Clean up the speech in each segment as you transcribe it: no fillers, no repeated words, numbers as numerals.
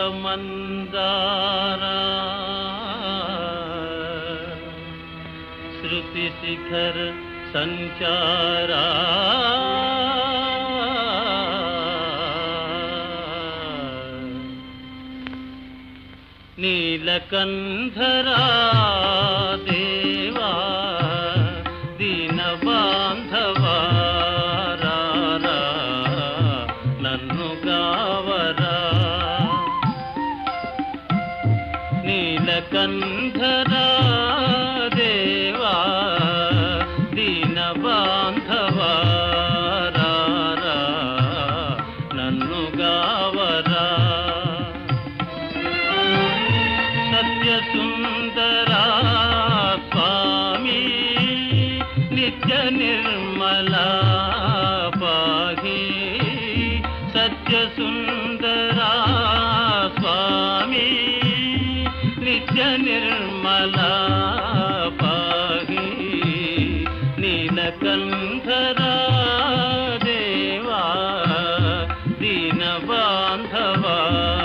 మందారా శృతి శిఖర సంచారా నీలకంధరా దేవా దీన బాంధవా రారా నన్ను గావరా నీలకంధరా దేవా దీన బాంధవా రారా నన్ను గావరా సత్యసుందరా స్వామి నిత్య నిర్మలా పాహి సత్యసుందరా స్వామి నిత్య నిర్మలా పాహి నీలకంధరా దేవా దీన బాంధవా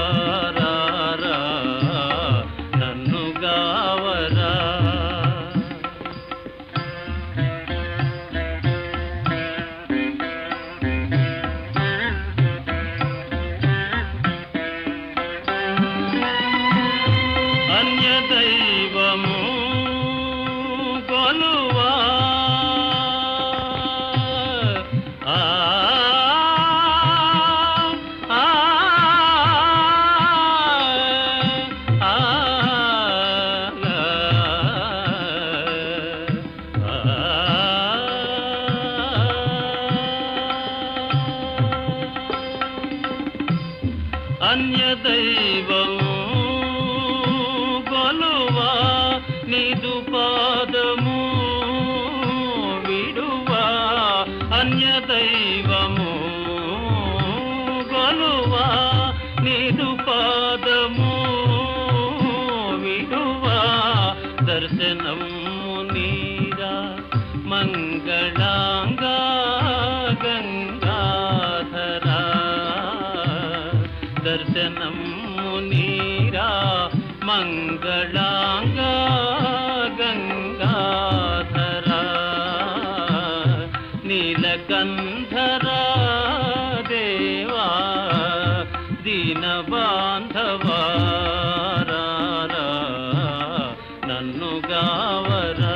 దైవము కొలువా అన్య దైవము కొలువా నిదు పాదము విడువా అన్య దైవము కొలువా నిదు పాదము విడువా దర్శనము నీరా మంగళాంగా గంగాధరా దర్శనము నీరా మంగళాంగా గంగాధరా నీలకంధరా దేవా దీన బాంధవా రారా నన్ను గావరా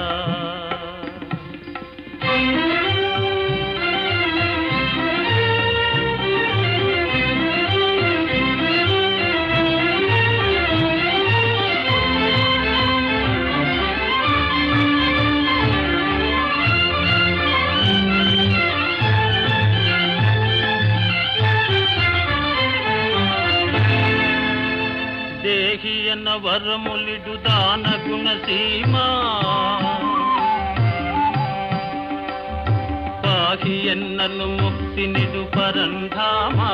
దేహియన వరములిడు దాన గుణసీమా పాహియన్నను ముక్తి నిడు పరంధామా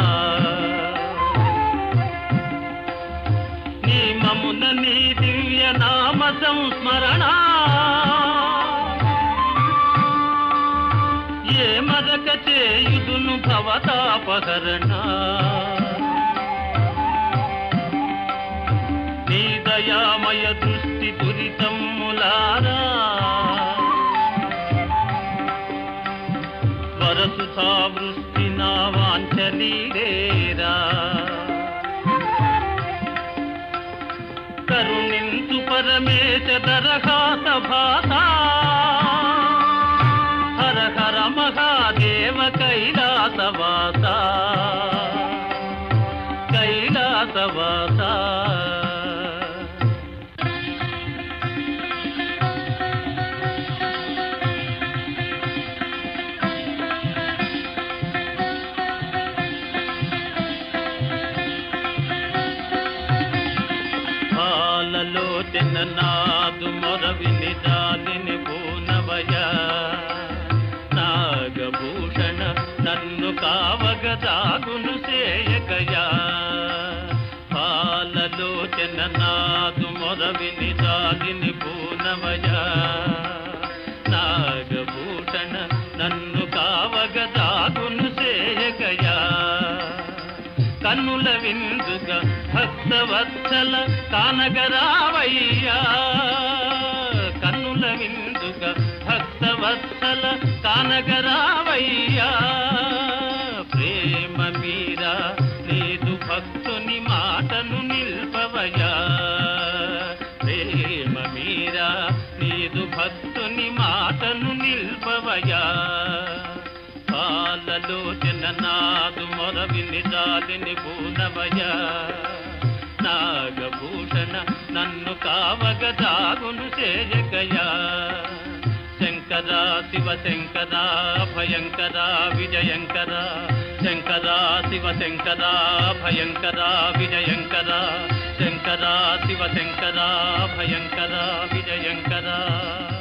నీమమున నీ దివ్య నామ సంస్మరణ ఏ మరక చేయుదును భవతాపహరణ దయామయ దృష్టి దురితమ్ములారా వరసుధా వృష్టి నా వాంఛలీరేరా కరుణించు పరమేశ దరఘాత భాత హర హర మహాదేవ కైలాసవాస కైలాసవాస నాదు మొరవిని జాలిని పూనవయ నాగభూషణ నన్ను కావగదాగును సేయకయా పాలలోచన నాదు మొరవిని జాలిని పూనవయ నాగభూషణ నన్ను కావగదాగును సేయకయా కన్నుల విందుగా భక్తవత్సల కానగరావయ్యా కన్నుల విందుగా భక్తవత్సల కానగరావయ్యా ప్రేమ మీరా లేదు భక్తుని మాటను నిల్పవయా ప్రేమ మీరా లేదు భక్తుని మాటను నిల్పవయా పాలలోచన నాదు మొరవిని జాలిని పూనవయా నాగభూషణ నన్ను కావగ దాగును చేయగయా శంకరా శివ శంకరా భయంకరా విజయంకరా శంకరా శివ శంకరా భయంకరా విజయంకరా శంకరా శివ శంకరా భయంకరా విజయంకరా